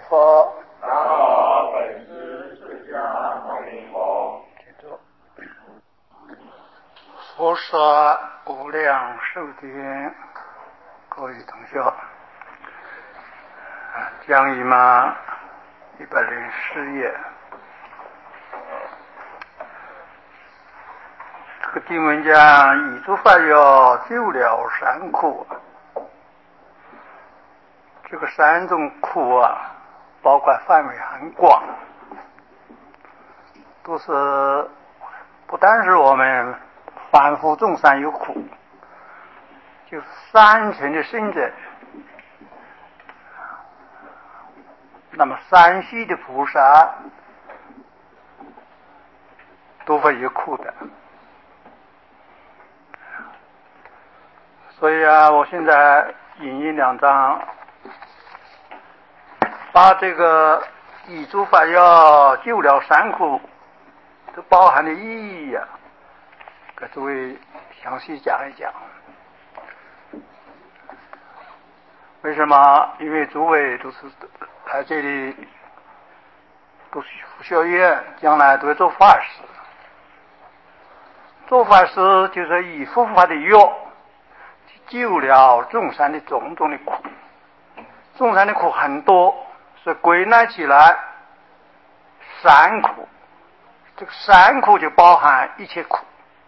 佛。 南无本师释迦牟尼佛。 佛说无量寿经，各位同学，讲义嘛104页。这个经文讲以诸法要救了三苦。这个三种苦啊，包括范围很广，都是不单是我们凡夫众生有苦，就是三乘的圣者，那么三系的菩萨都会有苦的。所以啊，我现在引用2章，把这个以诸法要救了三苦这包含的意义啊，给诸位详细讲一讲。为什么？因为诸位都是来这里都是佛学院，将来都要做法师。做法师就是以佛法的药救了众生的种种的苦。众生的苦很多，所以归纳起来三苦。这个三苦就包含一切苦。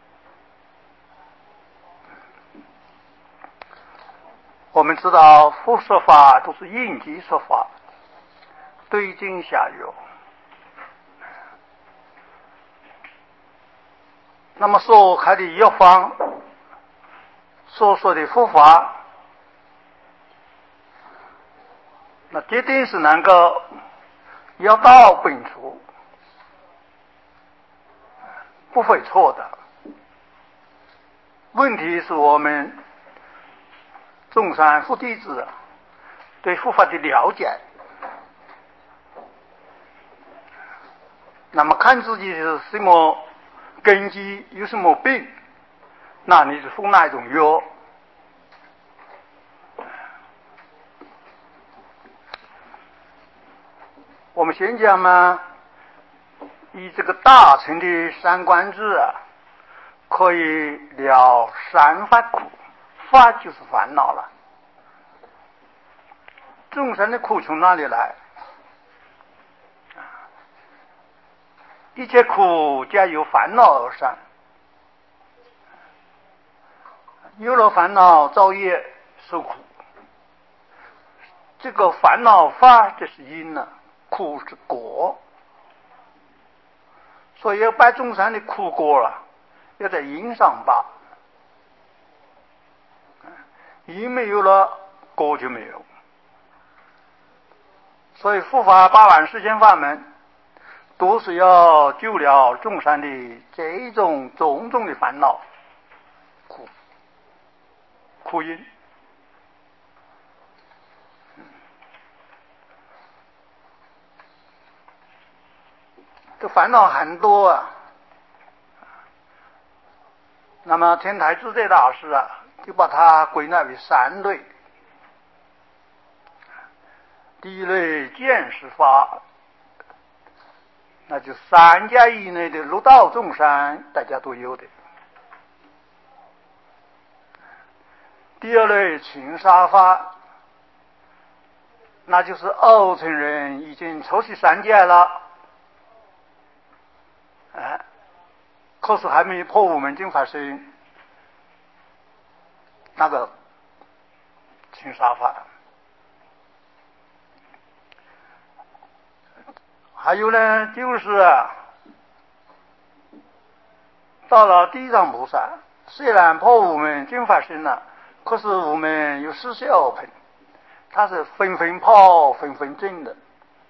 我们知道佛说法都是应机说法，对症下药。那么所开的药方，所说的佛法，那决定是能够药到本处，不会错的。问题是我们众生佛弟子对佛法的了解，那么看自己是什么根基，有什么病，那你是服哪一种药。我们先讲嘛，以这个大乘的三观智啊，可以了三法苦。法就是烦恼了。众生的苦从哪里来？一切苦皆由烦恼而生。有了烦恼造业受苦，这个烦恼法这是因了，苦是果。所以要把众生的苦果了，要在因上拔。因没有了，果就没有。所以佛法八万四千法门都是要救了众生的这种种种的烦恼苦因。这烦恼很多啊。那么天台智者大师啊，就把它归纳为3类。第一类见识法，那就3界以内的六道众生大家都有的。第二类情杀法，那就是2乘人已经出去3界了，可是还没破无门净法身，那个情杀法。还有呢，就是到了地藏菩萨，虽然破无门净法身了，可是我们有4小品，他是分分破分分正的。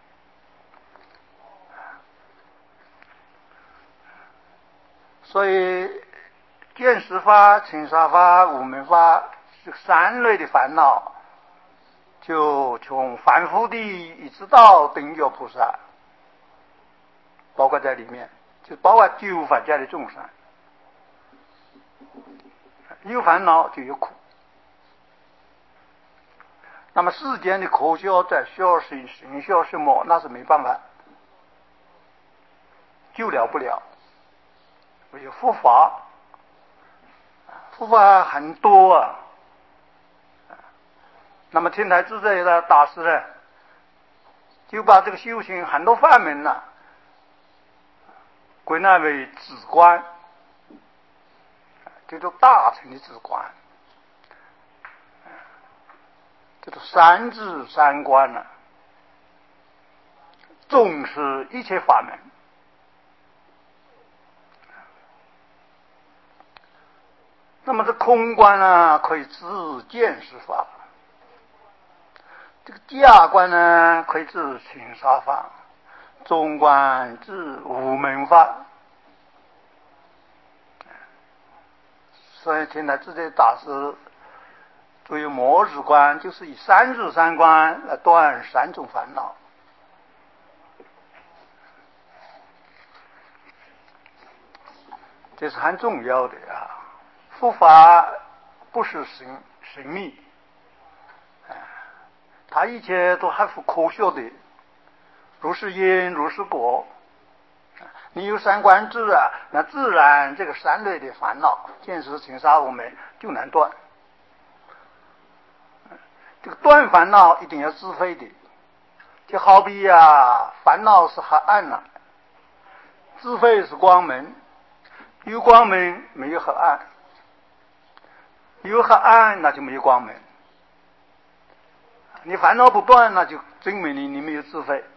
所以见识法、情杀法、无门法这3类的烦恼，就从凡夫的一直到等觉菩萨包括在里面，就包括9法界的众生。有烦恼就有苦。 那么世间的科学在学神学什么，那是没办法，救了不了。唯有佛法，佛法很多啊。那么天台自在的大师呢，就把这个修行很多法门呢，归纳为止观，这种大乘的止观，这种三智三观呢，重视一切法门。那么这空观呢，可以治见识法；这个假观呢，可以治情杀法；中观治无门法。所以天台自在大师作为末日观，就是以三智三观来断三种烦恼。这是很重要的啊！佛法不是神秘，它一切都还是科学的，如是因如是果。你有三观智啊，那自然这个三类的烦恼，见识情杀无门就难断。这个断烦恼一定要自费的，就好比烦恼是黑暗了，自费是光明，有光明没有黑暗，有黑暗那就没有光明。你烦恼不断，那就证明你没有自费，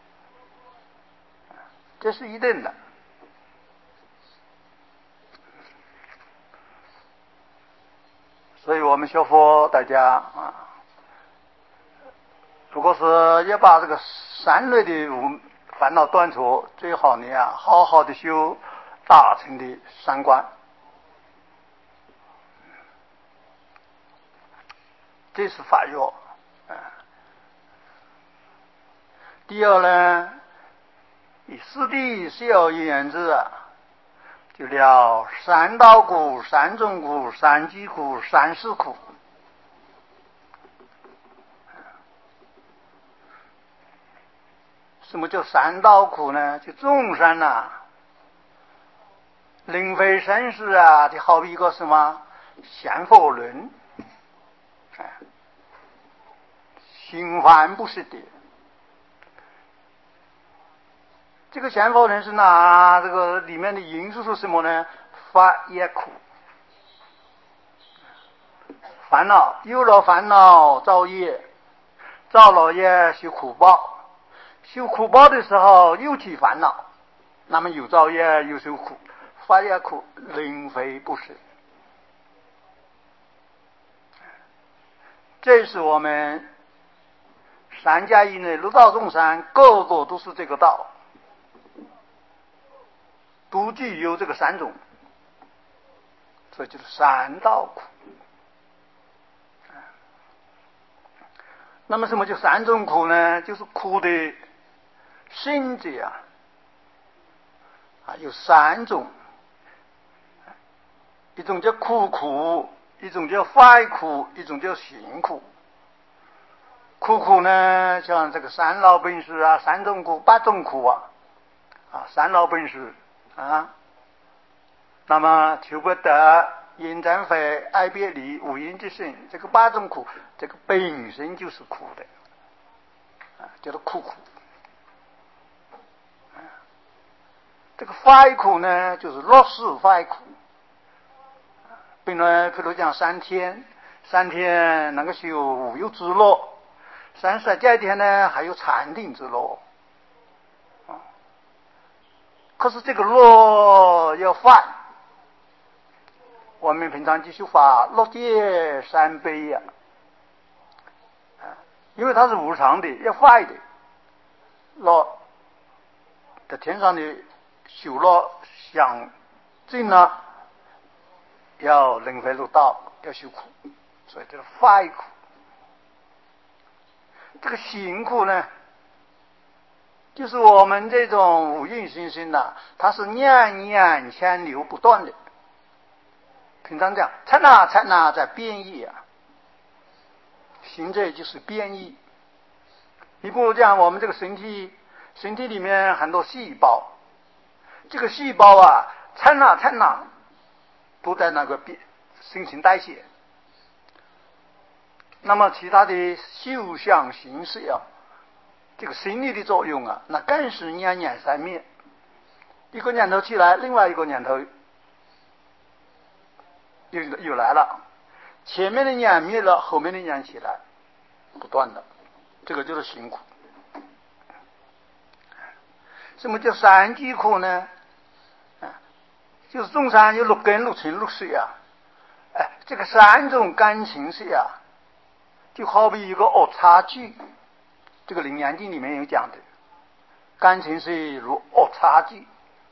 这是一定的。所以我们学佛大家如果是要把这个三类的烦恼断除，最好你好好的修大乘的三观，这是法药。第二呢，以四谛效言之就了三道苦、三种苦、三际苦、三世苦。什么叫三道苦呢？就众生轮回生死就好比一个什么旋风轮，循环不息的。这个旋风轮是这个里面的因素是什么呢？法业苦，烦恼，有了烦恼造业，造了业修苦报，修苦报的时候又起烦恼，那么有造业又受苦，法业苦，轮回不息。这是我们三界以内六道众生个个都是这个道，都具有这个三种，这就是三道苦。那么什么叫三种苦呢？就是苦的性质有三种，一种叫苦，一种叫坏苦，一种叫行苦。苦呢，像这个三老本事三种苦、八种苦三老本事那么求不得、厌憎会、爱别离、五阴之身，这个八种苦，这个本身就是苦的叫做苦。这个坏苦呢，就是乐事坏苦。本来譬如讲三天能够修无有之乐，34天呢还有禅定之乐可是这个乐要犯，我们平常去修法乐戒三悲因为它是无常的，要坏的。乐在天上的修乐想进了，要轮回六道，要修苦，所以这个坏苦。这个行苦呢，就是我们这种五蕴心性它是念念牵流不断的。平常讲刹那刹那在变异行者就是变异。你不如讲，我们这个身体里面很多细胞，这个细胞啊，刹那都在那个新陈代谢。那么其他的修象形式啊，这个心理的作用啊，那更是念念三灭。一个念头起来，另外一个念头又来了，前面的念灭了，后面的念起来，不断的，这个就是辛苦。什么叫三疾苦呢？就是中山有6根、6情、6识啊。这个3种感情是啊，就好比一个恶差距，这个《楞严经》里面有讲的，感情是如恶差距。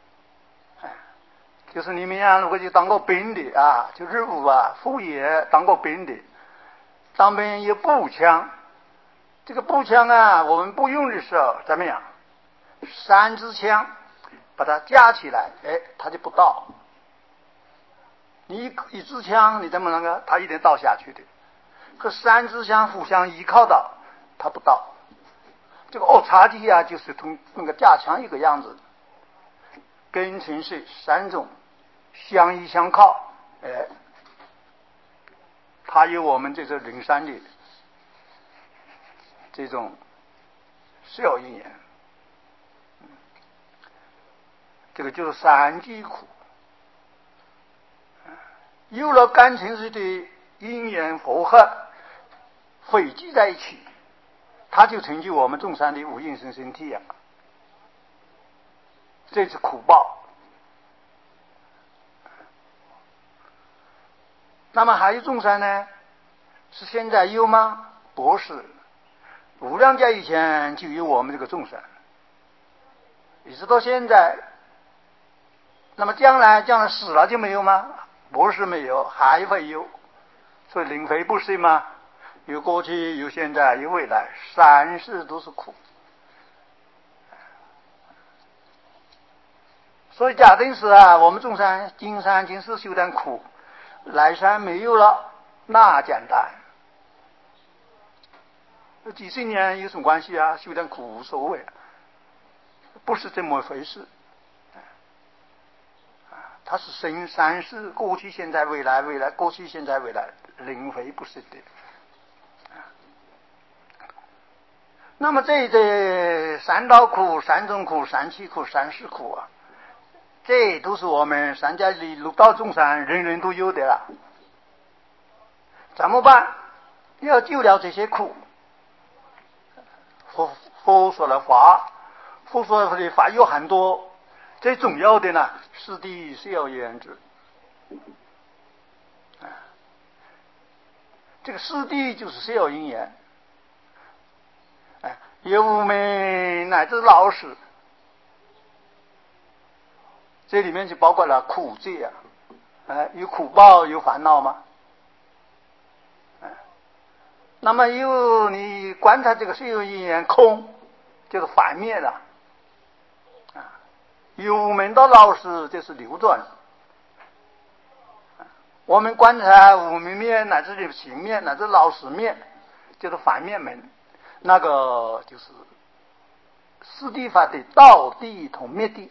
就是你们啊，如果就当过兵的啊，就日务啊、副业当过兵的，当兵有步枪，这个步枪啊，我们不用的时候怎么样？3支枪把它架起来，它就不倒。你一支枪，你怎么能够它一定倒下去的？可3支枪互相依靠的，它不倒。这个恶差距啊，就是同那个架枪一个样子。根情是3种，相依相靠，它有我们这个灵山的这种效应缘，这个就是3疾苦。有了感情式的因缘和合汇集在一起，它就成就我们众生的无应生身体啊。这是苦报。那么还有众生呢？是现在有吗？不是，无量劫以前就有我们这个众生，一直到现在。那么将来死了就没有吗？不是没有，还会有。所以轮回不是吗？有过去，有现在，有未来，3世都是苦。所以假定是啊，我们众生今生今世修点苦，来生没有了，那简单。几十年有什么关系啊？修点苦无所谓，不是这么回事。它是生3世，过去、现在、未来，未来、过去、现在、未来，轮回不是的。那么这3道苦、3种苦、3气苦、3世苦啊，这都是我们三界里六道众生人人都有的了。怎么办？要救了这些苦。佛说的法，佛说的法有很多。最重要的呢，是第4言之。这个四谛就是4因缘。有无明乃至老死，这里面就包括了苦界啊。有苦报，有烦恼吗？那么你观察这个4因缘空，就是反面了。有无明到老死，这是流转。我们观察无明面乃至行面乃至老死面，就是反面门，那个就是四谛法的道谛同灭谛。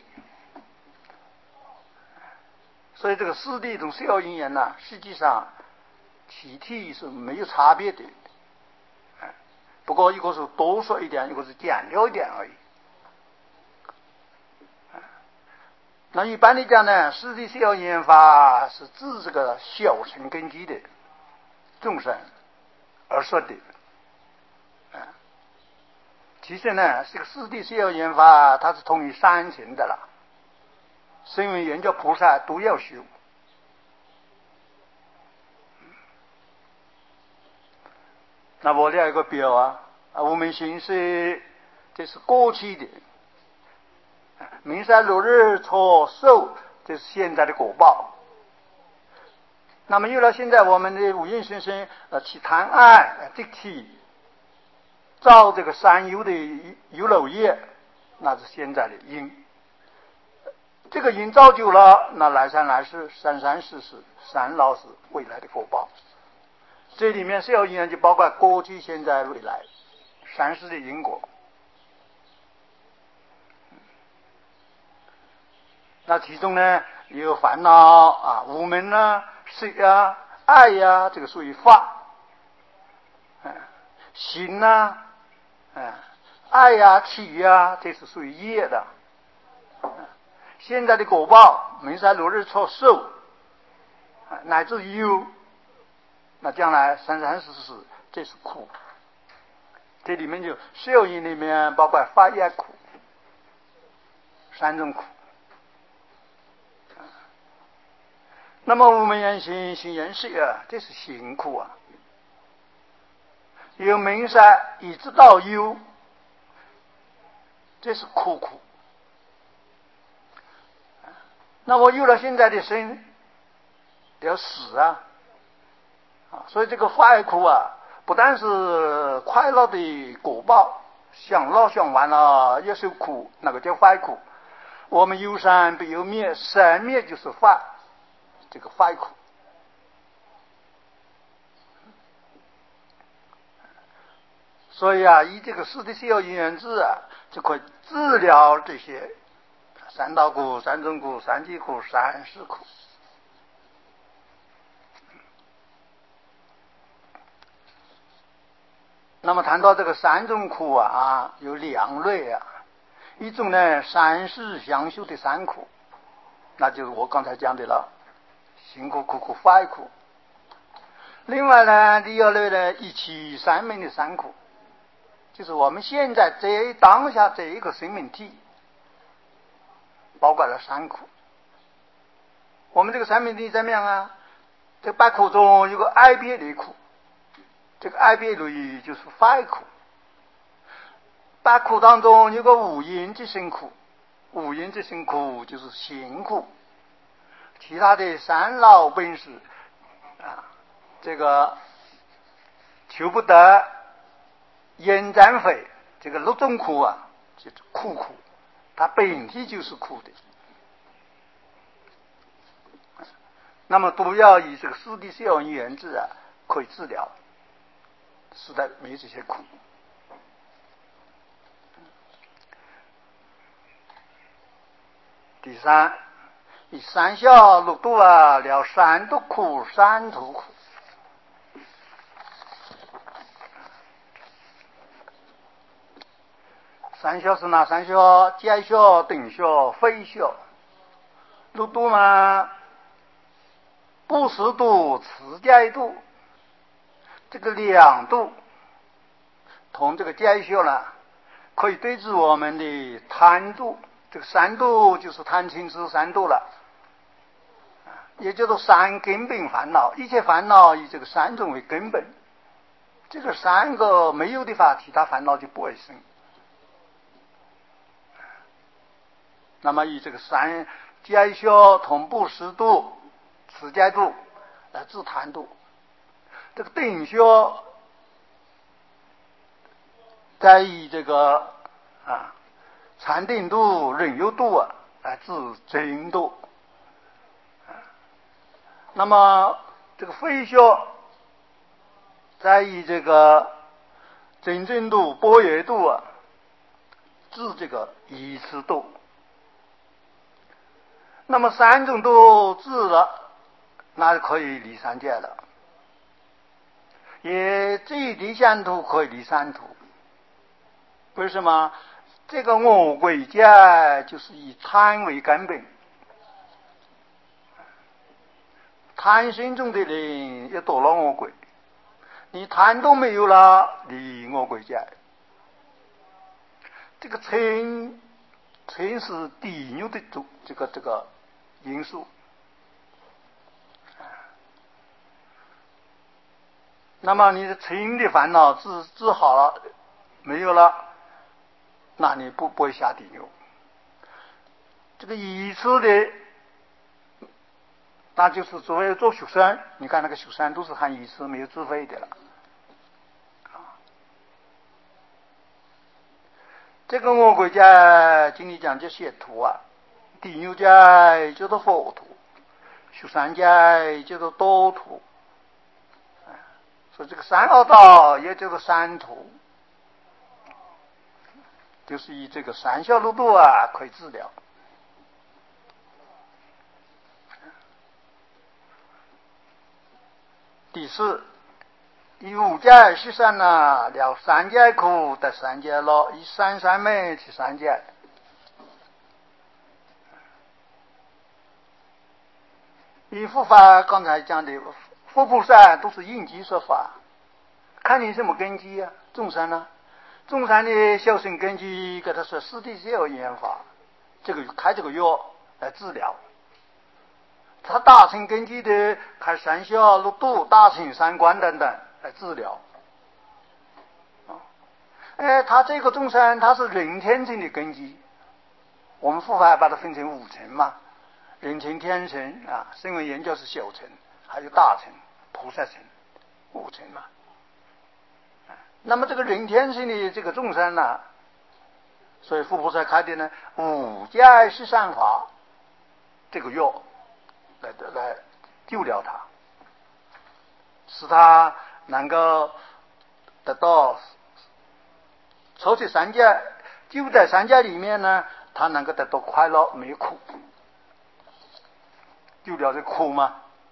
所以这个四谛同4因缘呢，实际上体体是没有差别的，不过一个是多说一点，一个是简略一点而已。那一般的讲呢，四谛4因缘法是指这个小乘根基的众生而说的。其实呢，这个四谛4因缘法它是通于3乘的了，声闻缘觉菩萨都要修。那我这有个表啊，无明心是这是过去的，明山落日错受，这是现在的果报。那么有了现在我们的五蕴心生起贪爱这体造这个三有的有漏业，那是现在的因。这个因造就了，那来生来世、生生世世、三老死未来的果报。 这里面效应就包括过去、现在、未来三世的因果。那其中呢，有烦恼啊、无明啊、色啊、爱呀，这个属于法；心啊、爱呀、起呀，这是属于业的。现在的果报，明山落日错受，乃至忧，那将来生生世世，这是苦。这里面就效应里面包括法业苦，三种苦。那么我们言行行言事啊，这是行苦啊。由明山一直到忧，这是苦苦。那么有了现在的生，要死啊，所以这个法苦啊，不但是快乐的果报，享乐享完了要受苦，那个叫法苦。我们有生必有灭，生灭就是法，这个法苦。所以啊，以这个四谛效应缘智啊，就可以治疗这些三道苦、三种苦、三际苦、三世苦。那么谈到这个三种苦啊，有两类啊。一种呢，三世相修的三苦，那就是我刚才讲的了，行苦、苦苦、法苦。另外呢，第二类呢，一起三命的三苦，就是我们现在这当下这一个生命体，包括了三苦。我们这个生命体怎么样啊？这八苦中有个爱别离苦，这个爱别离就是法苦。八苦当中有个五阴之生苦，五阴之生苦就是行苦。其他的三老本事啊，这个求不得、厌战非，这个六种苦啊，就是苦苦，它本体就是苦的。那么都要以这个四谛效应缘智啊，可以治疗，使得没有这些苦。第三，以三效六度啊，了三毒苦、三途苦。三效是哪三效？解效、等效、非效。六度嘛，不识度、持戒度，这个两度同这个解效呢，可以对治我们的贪度。这个三度就是贪嗔痴三度了，也叫做三根本烦恼。一切烦恼以这个三种为根本，这个三个没有的话，其他烦恼就不会生。那么以这个三解效同不识度、持戒度来治贪度，这个等效再以这个禅定度、忍辱度啊来治真度。那么这个非效再以这个真正度、般若度啊治这个依次度。那么三种都治了，那就可以离三界了。也最低限度可以离三途。为什么？这个我归界就是以贪为根本，贪心中的人也堕了我归，你贪都没有了，离我归界。这个嗔是地狱的这个因素。那么你的嗔的烦恼治好了，没有了，那你不会下地狱。这个依次的，那就是所谓做学生，你看那个学生都是含依次，没有自费的了。这个我国家经理讲叫解脱啊，地狱界叫做佛陀，学生界叫做道陀。 所以这个三恶道也叫做三途，就是以这个三消六度啊可以治疗。第四，以五戒而十善了三界苦得三界乐，以三三昧去三界。以佛法刚才讲的，佛菩萨都是应机说法，看你什么根基啊？众生呢？众生的修行根基，给他说师弟是有研法，这个开这个药来治疗。他大乘根基的开三消六度、大乘三观等等来治疗。他这个众生他是人天乘的根基，我们佛法把它分成五层嘛。人乘、天乘啊，声闻缘觉是小乘，还有大乘、菩萨乘，五乘嘛。那么这个人天乘的这个众生呢，所以佛菩萨开的呢五戒十善法这个药来救疗他，使他能够得到抽取三界，就在三界里面呢，他能够得到快乐，没苦。救了这苦嘛。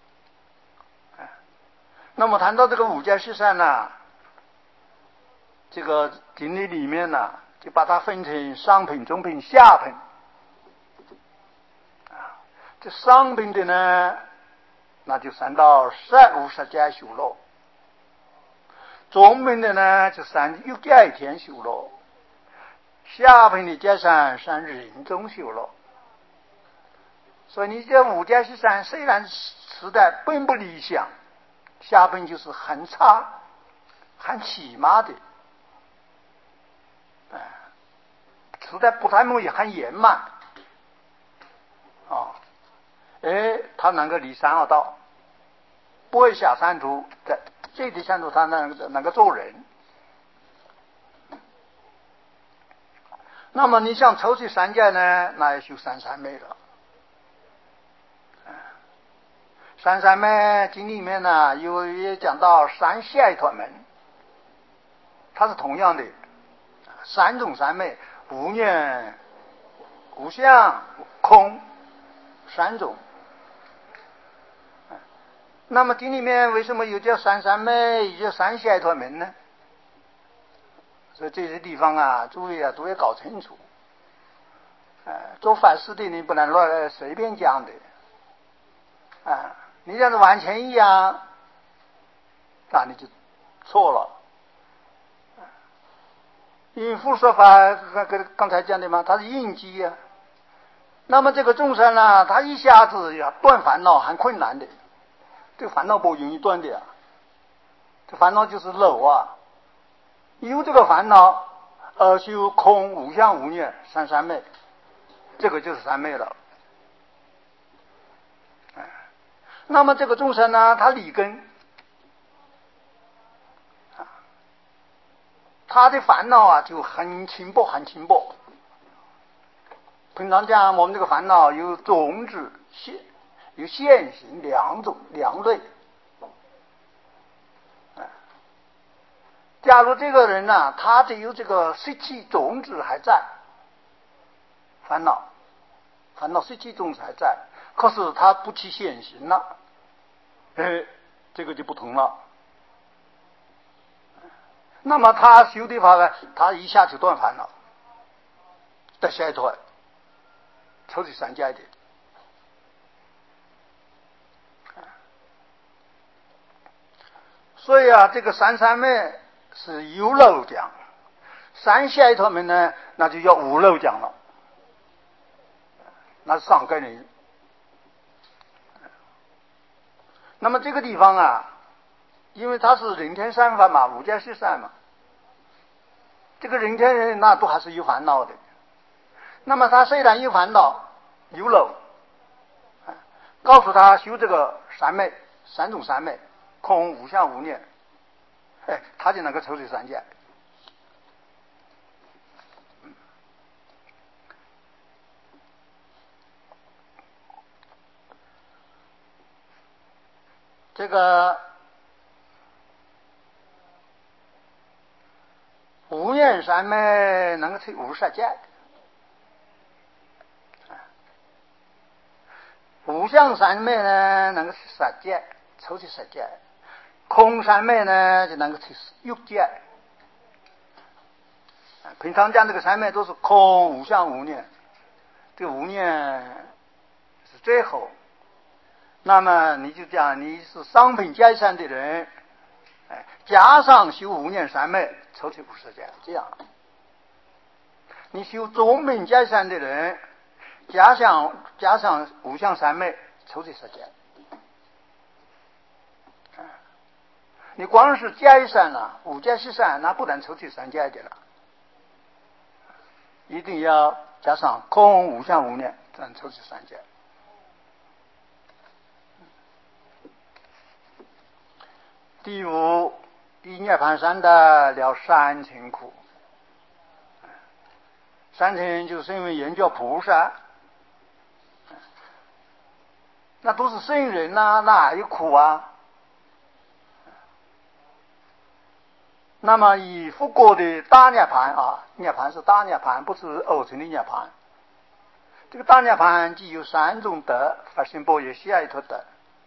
那么谈到这个五戒十善呢，这个经理里面呢，就把它分成上品、中品、下品。这上品的呢，那就3到50戒修乐；中品的呢，就36戒一天修乐；下品的戒善人中修乐。所以你这五戒十善虽然实在并不理想，下品就是很差、很起码的，实在不太很圆满啊。他能够离三恶道，不会下三途，在这条三途他能够做人。那么你想抽取三界呢，那要修三三昧了。三三昧经里面呢，也讲到三解脱门，它是同样的三种三昧：无念、无相、空三种。那么经里面为什么又叫三三昧，又叫三解脱门呢？所以这些地方啊，诸位啊都要搞清楚。做法事的你不能乱随便讲的你这样子完全一样，那你就错了。应付说法刚才讲的嘛，它是应机啊。那么这个众生呢，他一下子要断烦恼很困难的，这个烦恼不容易断的这烦恼就是漏有这个烦恼而修空无相无念三三昧，这个就是三昧了。那么这个众生呢，他理根他的烦恼就很轻薄很轻薄。平常讲我们这个烦恼有种子有现行两类。假如这个人呢，他只有这个习气种子还在，烦恼习气种子还在，可是他不起现行了，这个就不同了。那么他修的法呢，他一下就断烦恼，得解脱，抽取三界的。所以这个三三昧是有漏讲，三解脱门呢，那就要无漏讲了，那是上根人。那么这个地方因为它是人天三法嘛，五戒十善嘛，这个人天人那都还是有烦恼的。那么他虽然有烦恼有漏，告诉他修这个三种三昧，空无相无念，他就能够抽取三界。这个三昧能够去无色界，无相三昧呢能够去色界，抽去色界，空三昧呢就能够去欲界。平常讲这个三昧都是空、无相、无念，这个无念是最后。那么你就讲你是商品皆善的人，加上修无念三昧，抽取无色界，这样。你修中品皆善的人，加上无相三昧，抽取色界。你光是皆善了，五皆是善，那不能抽取三界的了。一定要加上空、无相、无念，才能抽取三界。第五，一涅盘三的了三情苦。三情就是因为研究菩萨，那都是圣人呐，哪有苦啊？那么以复过的大涅盘啊，涅盘是大涅盘，不是偶成的涅盘。这个大涅盘既有三种德：法身般若、西爱托德。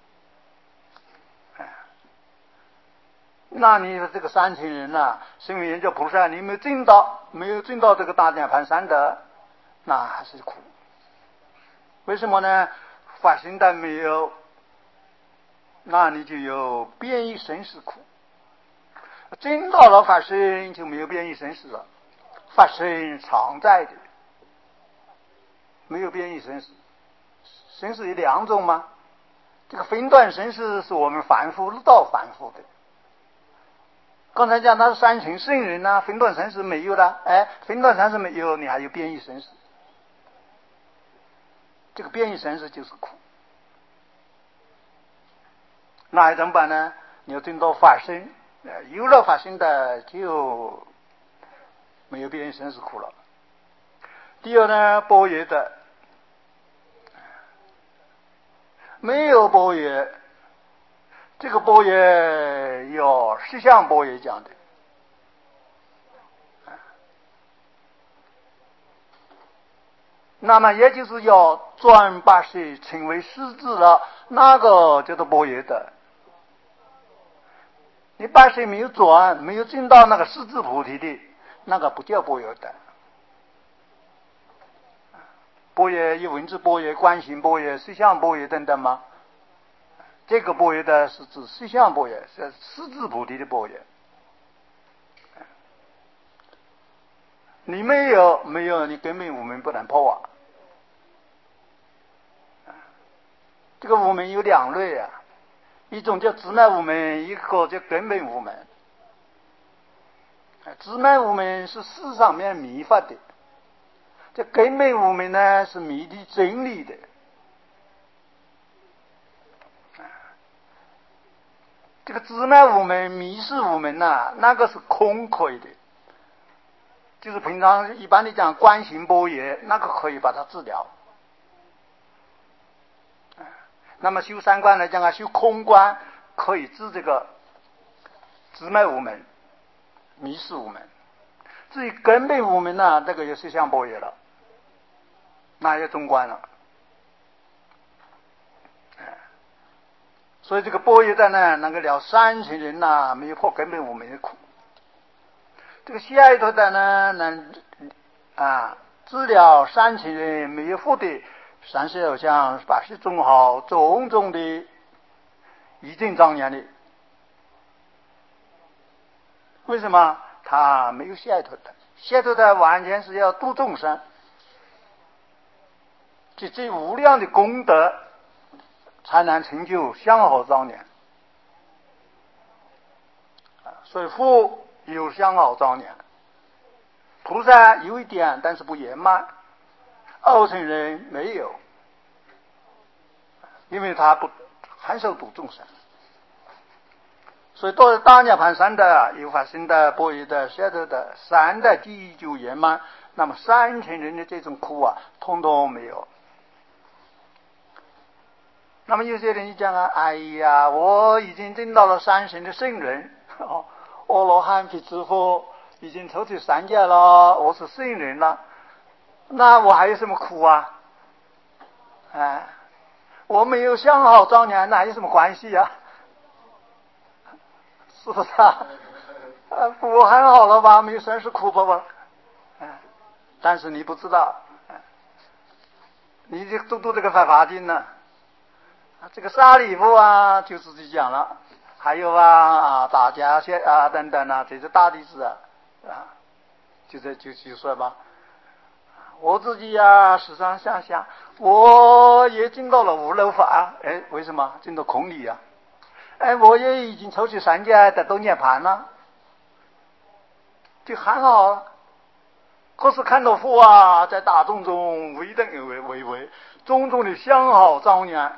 那你这个三情人呐，身为研究菩萨，你没有证到这个大涅盘三德，那还是苦。为什么呢？法身的没有，那你就有变异生死苦。证到了法身就没有变异生死了，法身常在的，没有变异生死。生死有两种吗？这个分段生死是我们凡夫入道凡夫的。刚才讲他是三情圣人呐，分段生死没有的，分段生死没有，你还有变异生死。这个变异生死就是苦。那怎么办呢？你要证到法身，有了法身的就没有变异生死苦了。第二呢，般若的没有般若，这个般若有实相般若讲的，那么也就是要转八识成为实质了，那个叫做般若的。你八识没有转，没有证到那个实质菩提的，那个不叫般若的。般若有文字般若、观行般若、实相般若等等吗？这个般若的是指实相般若，是实质菩提的般若。你没有，你根本无明不能破啊。这个无明有两类啊，一种叫自脉无明，一个叫根本无明。自脉无明是世上面迷法的，这根本无明呢是迷的真理的。这个自脉无明、迷失无明呐，那个是空可以的，就是平常一般的讲观行般若，那个可以把它治疗。那么修三观来讲啊，修空观可以治这个自脉无明、迷失无明。至于根本无明呢，这个就实相般若了，那也中观了。所以这个般若的呢，能够了三情人呐，没有破根本无明的苦。这个西爱托的呢，能治疗三情人没有福的三世偶像八识众好种种的义正庄严的。为什么？他没有西爱托的，西爱托的完全是要度众生，这无量的功德才能成就相好庄严。所以佛有相好庄严，菩萨有一点，但是不圆满，二乘人没有，因为他不很少度众生。所以到了大涅盘三的有法身的、般若的、解脱的三的第一就圆满，那么三乘人的这种苦啊，通通没有。那么有些人就讲啊，哎呀，我已经证到了三乘的圣人，阿罗汉、辟支佛， 已经抽取三界了，我是圣人了，那我还有什么苦啊？我没有相好早年，那有什么关系呀？是不是啊？我还好了吧，没有生死苦吧？但是你不知道，你就读这个法经呢，这个沙利夫啊，就自己讲了，还有大家等等这些大弟子就说吧，我自己时常想，我也进到了无漏法，为什么进到空里啊？我也已经抽取三界得到涅槃了，就很好了。可是看到佛在大众中微等为种种的相好庄严，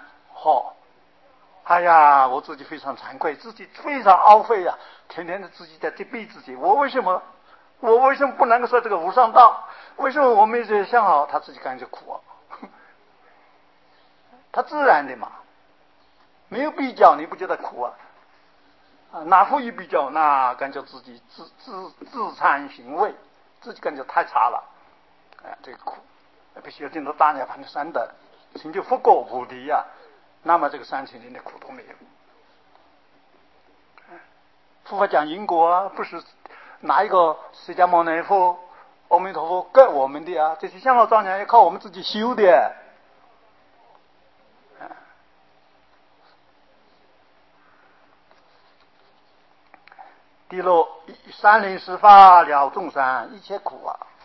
我自己非常惭愧，自己非常懊悔呀，天天的自己在责备自己，我为什么不能够说这个无上道？为什么我没这相好？他自己感觉苦他自然的嘛，没有比较你不觉得苦哪负一比较，那感觉自己自惭形秽，自己感觉太差了，这个苦必须要进入大涅槃的三德，成就佛果菩提那么这个3000年的苦都没有。佛法讲因果不是哪一个释迦牟尼佛、阿弥陀佛给我们的这些相好庄严要靠我们自己修的。第六，三轮十法了众生一切苦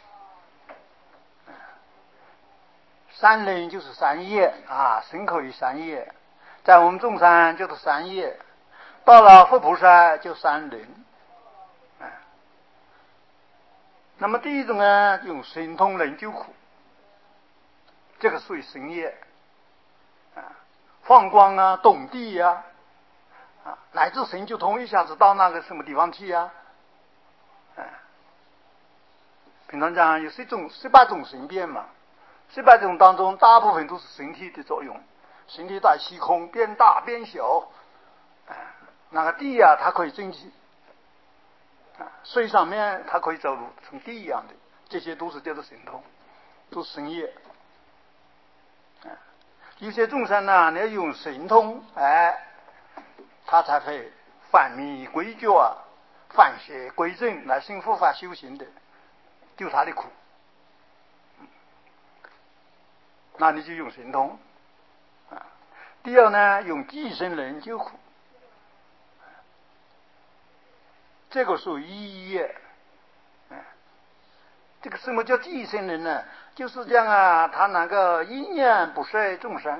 三轮就是三业身口意三业，在我们众生就是三业，到了佛菩萨就三轮。那么第一种呢，用神通能救苦，这个属于神业放光动地乃至神就通一下子到那个什么地方去平常讲有18种神变嘛，18种当中大部分都是身体的作用，身体在虚空变大变小那个地它可以蒸汽水上面它可以走路，像地一样的，这些都是叫做神通，都是神业有些众生呢，你要用神通他才会反迷归觉反邪归正来生佛法修行的，救他的苦那你就用神通第二呢，用寄生人救苦，这个属于意业这个什么叫寄生人呢？就是讲他那个因缘不摄众生，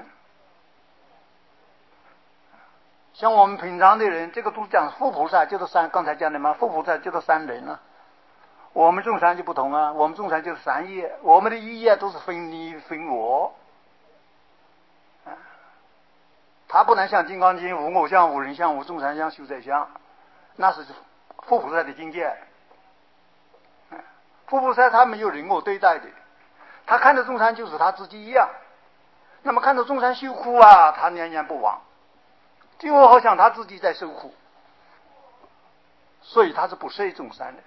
像我们平常的人，这个都讲佛菩萨就是刚才讲的嘛，佛菩萨就是三人我们众生就不同我们众生就是三业，我们的意业都是分你分我他不能像金刚经无我相无人相无众生相修在相，那是佛菩萨的境界佛菩萨他没有人我对待的，他看到众生就是他自己一样，那么看到众生受苦他念念不忘，就好像他自己在受苦，所以他是不摄众生的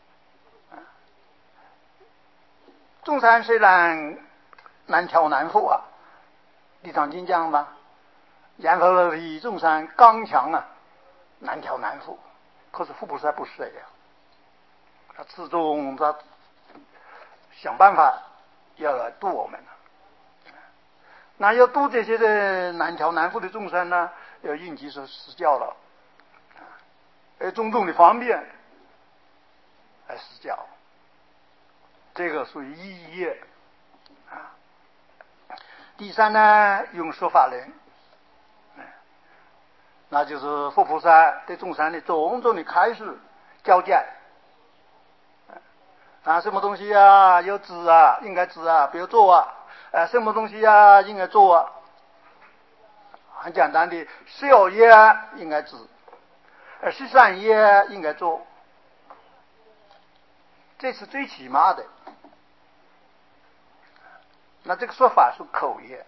众生虽然难调难服地藏经讲吧，然后比众生刚强难调难服，可是佛菩萨不是他始终他想办法要来度我们那要度这些的难调难服的众生呢，要应机说施教了种种的方便来施教，这个属于意业第三呢，用说法人那就是佛菩萨对众生的种种的开示教诫什么东西要知应该知不要做什么东西应该做很简单的小业应该知是善业应该做，这是最起码的。那这个说法是口业，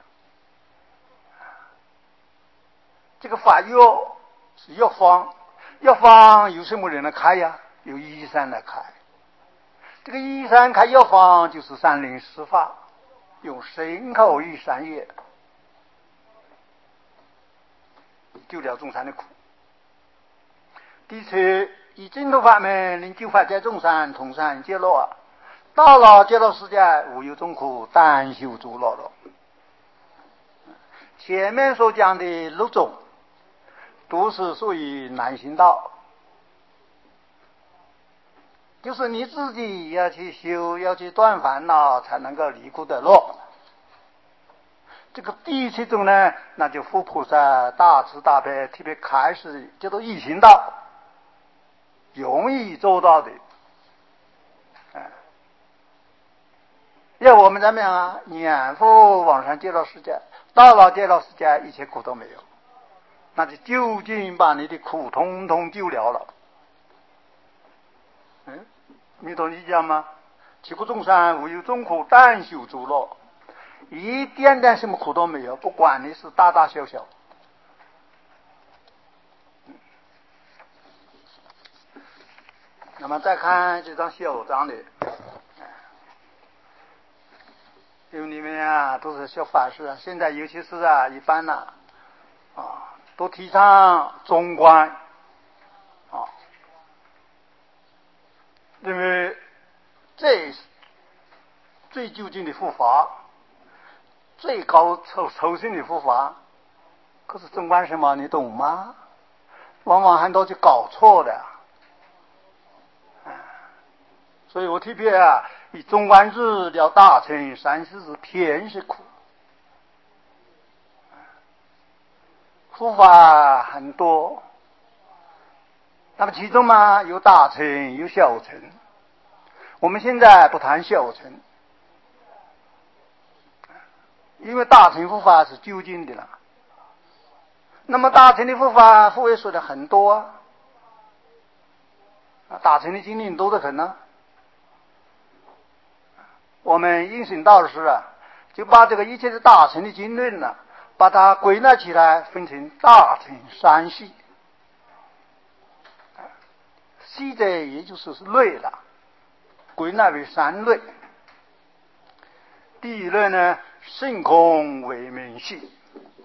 这个法药是药方，药方有什么人来开有医生来开， 这个依山开药方就是三灵施法，用身口意三业救了众生的苦。第七，以净土法门令救法界众生同生极乐，到了极乐世界无有众苦，单修诸乐乐。前面所讲的六种都是属于难行道，就是你自己要去修，要去断烦恼，才能够离苦得乐。这个第七种呢，那就佛菩萨大慈大悲特别开始叫做易行道，容易做到的。要我们怎么样啊？念佛往上极乐世界，到了极乐世界一切苦都没有，那就究竟把你的苦通通救了了。弥陀你讲吗？其苦众生无有众苦，但修诸乐，一点点什么苦都没有，不管你是大大小小。那么再看这张小张的，因为你们啊都是小法师啊，现在尤其是啊一般呢都提倡中观啊，因为这最究竟的护法，最高抽象的护法，可是中观什么你懂吗？往往很多就搞错的。所以我特别以中观日了大乘30日偏是苦，护法很多，那么其中嘛有大乘有小乘，我们现在不谈小乘，因为大乘护法是究竟的了。那么大乘的护法佛也说的很多大乘的经历多得很呢。我们印行道师就把这个一切的大乘的经论把它归纳起来，分成大乘3系。系的也就是类了，归纳为3类。第一类呢，性空为名系。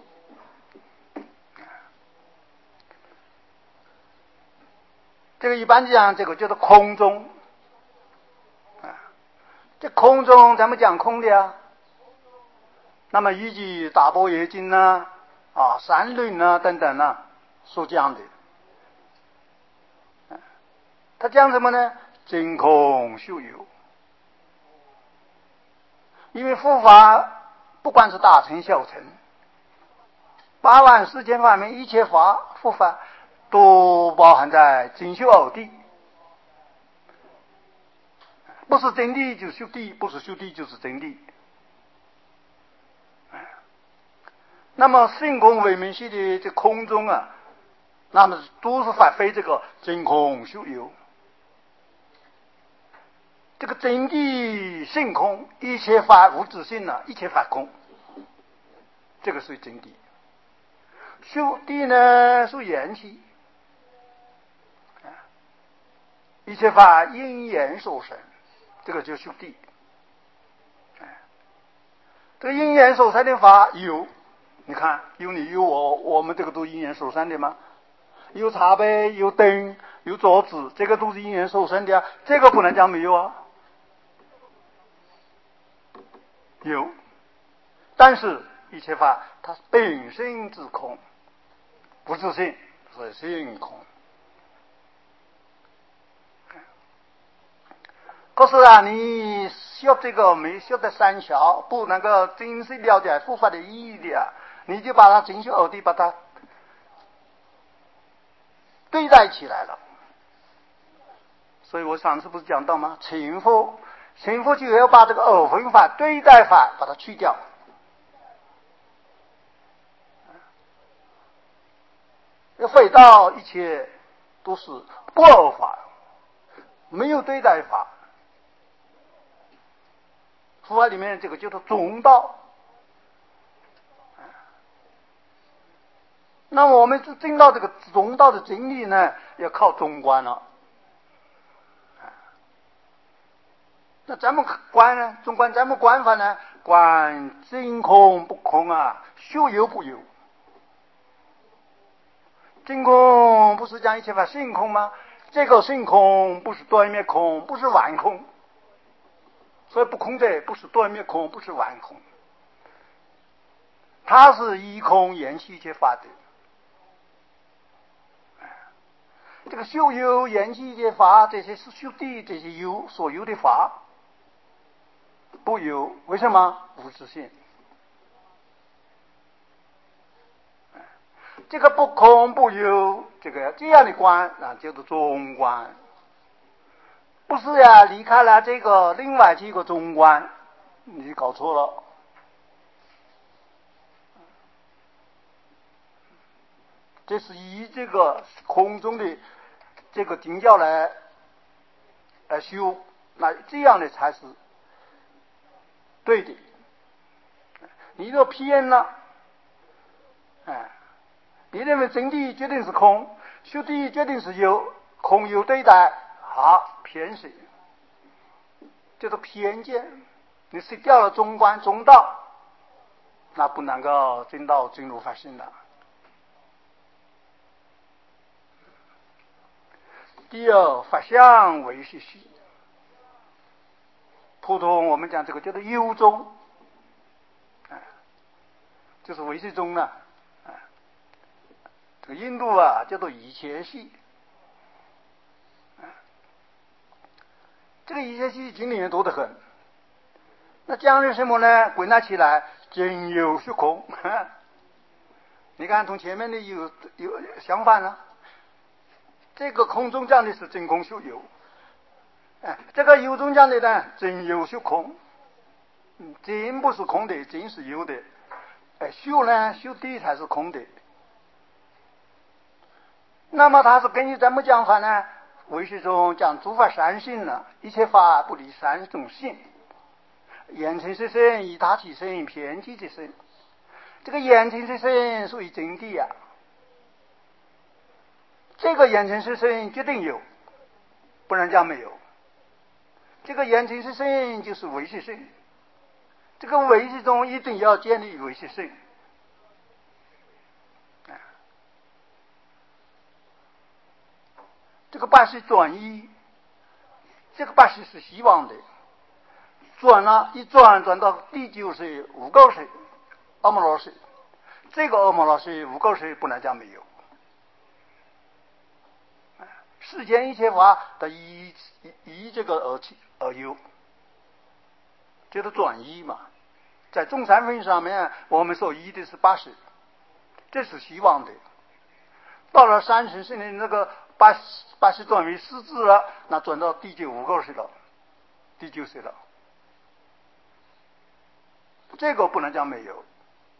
这个一般讲，这个叫做空中。这空中咱们讲空的那么以及大般若经三论等等所讲的。他讲什么呢？真空修有。因为佛法不管是大乘小乘，8万4千法门，一切法佛法都包含在真修二谛。不是真谛就是修谛，不是修谛就是真谛。那么性空为名系的这空中那么都是发挥这个真空修有。这个真谛性空，一切法无自性一切法空，这个是真谛。修谛呢是缘起，一切法因缘所生，这个就修谛。这个因缘所生的法有，你看有你有我，我们这个都因缘所生的吗？有茶杯，有灯，有桌子，这个都是因缘所生的这个不能讲没有有。但是一切法它本身自空，不自性，是性空。可是你学这个没学得三桥，不能够真正了解佛法的意义的你就把它真修二谛把它对待起来了。所以我上次不是讲到吗？成佛就要把这个二分法对待法把它去掉，要回到一切都是不二法，没有对待法。佛法里面这个叫做中道。那么我们证到这个中道的真理呢，要靠中观了。 那怎么观呢？中观怎么观法呢？观真空不空啊，修有不有。真空不是讲一切法性空吗？这个性空不是断灭空，不是完空，所以不空的不是断灭空，不是完空，它是依空缘起一切法的。这个修有缘起一切法，这些是修谛，这些有所有的法不有，为什么？无自性。这个不空不有，这个这样的观啊，叫做中观。不是呀，离开了这个另外几个中观，你搞错了。这是以这个空中的这个经教来修，那这样的才是对的。你若偏了，你认为真谛决定是空，修谛决定是有，空有对待，好偏失，叫做偏见。你失掉了中观中道，那不能够真道真如法性了。第二，法相唯是虚。普通我们讲这个叫做有宗，就是唯识宗了。这个印度啊叫做一切系。这个一切系经里面多得很。那讲的什么呢？归纳起来，真有虚空。你看从前面的有相反了。这个空中讲的是真空修有，这个有中讲的呢，真有虚空。真不是空的，真是有的。修呢，修谛才是空的。那么它是根据怎么讲法呢？唯识中讲诸法三性了，一切法不离三种性。言成实性，以他起性，偏激之性。这个言成实性属于真谛啊。这个言成实性决定有，不能讲没有。这个言成实性就是唯识性，这个唯识中一定要建立唯识性。这个八识转一，这个八识是希望的，转了一转到第九识无垢识、阿摩罗识，这个阿摩罗识、无垢识不能讲没有。世间一切法的依这个而有，叫做转依嘛。在众三分上面，我们所依的是八识，这是希望的。到了三十世的那个八识转为四字了，那转到第九无垢识了，第九识了。这个不能讲没有。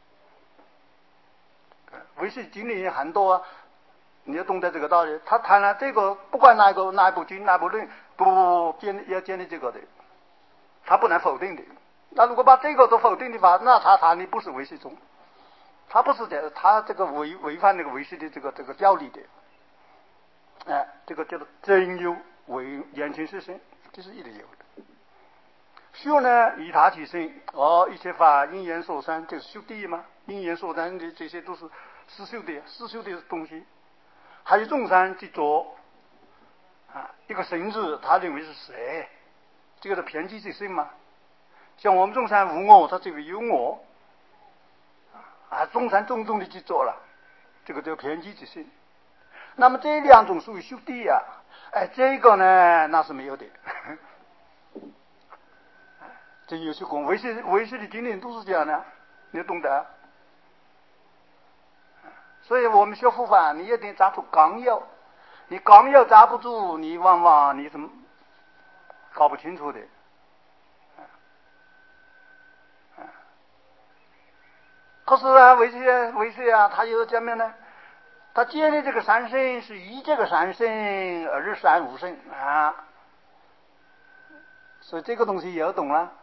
唯识经里很多啊。你要懂得这个道理，他谈了这个，不管哪一部经、哪部论，要建立这个的，他不能否定的。那如果把这个都否定的话，那他谈的不是唯识宗，他不是的，他这个违反那个唯识的这个教理的。这个叫做真有为言成实性，这是一定有的。修呢，以他起性，一切法因缘所生，就是修谛嘛。因缘所生的这些都是实修的东西。还有众生执着一个神字，他认为是谁？这个是偏激之性嘛。像我们众生无我，他这个有我众生重重的执着了，这个叫偏激之性。那么这两种属于修谛啊。这个呢，那是没有的。真有虚空，唯识的经典都是这样的，你懂得。所以我们学佛法，你一定抓住纲要，你纲要抓不住，你往往你是搞不清楚的。可是啊，唯识啊，他有怎么样呢？他建立这个三性是依这个三性而是三无性啊，所以这个东西也要懂了。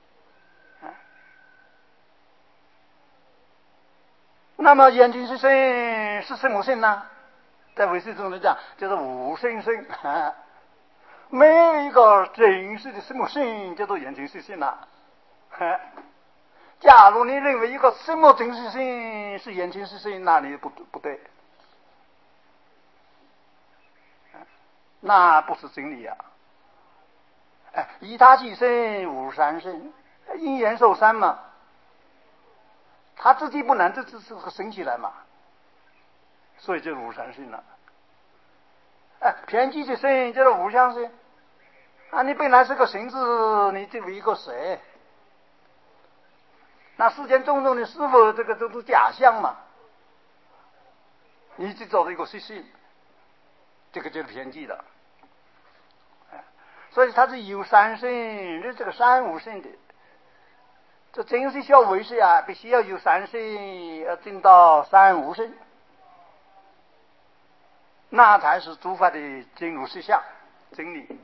那么眼睛是什么性呢？在唯识中来讲，叫做无性性。 没有一个真实的什么神叫做言情实性了。假如你认为一个什么真实性是言情实性，那你不对，那不是真理啊！以他起身无三身，因言受三嘛，他自己不能这生起来嘛，所以就无三身了。偏激的身叫做无相身啊！你本来是个神字，你就为一个谁？那世间种种的师傅，这个都是假象嘛，你就找到一个实性，这个就是偏激的。所以它是有三身，这个三无身的。这真是小为师啊，必须要有三身，要证到三无身，那才是诸法的真如实相真理。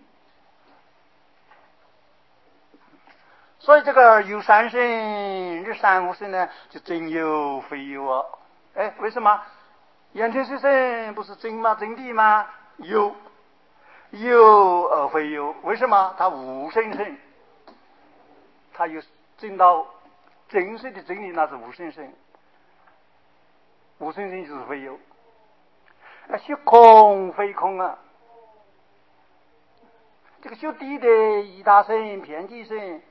所以这个有三身，这三无身呢，就真有非有哦。为什么？言情实身不是真吗？真谛吗？有而非有，为什么？它无身身，它有证到真实的真理，那是无身身，无身身就是非有。虚空非空啊！这个修谛的以他身、偏激身，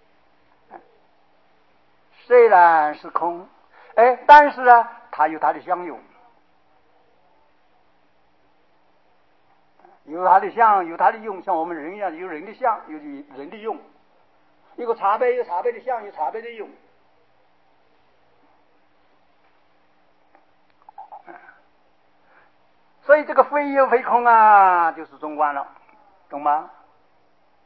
虽然是空，但是呢，它有它的相用，有它的相，有它的用，像我们人一样，有人的相，有人的用。一个茶杯有茶杯的相，有茶杯的用。所以这个非有非空啊，就是中观了，懂吗？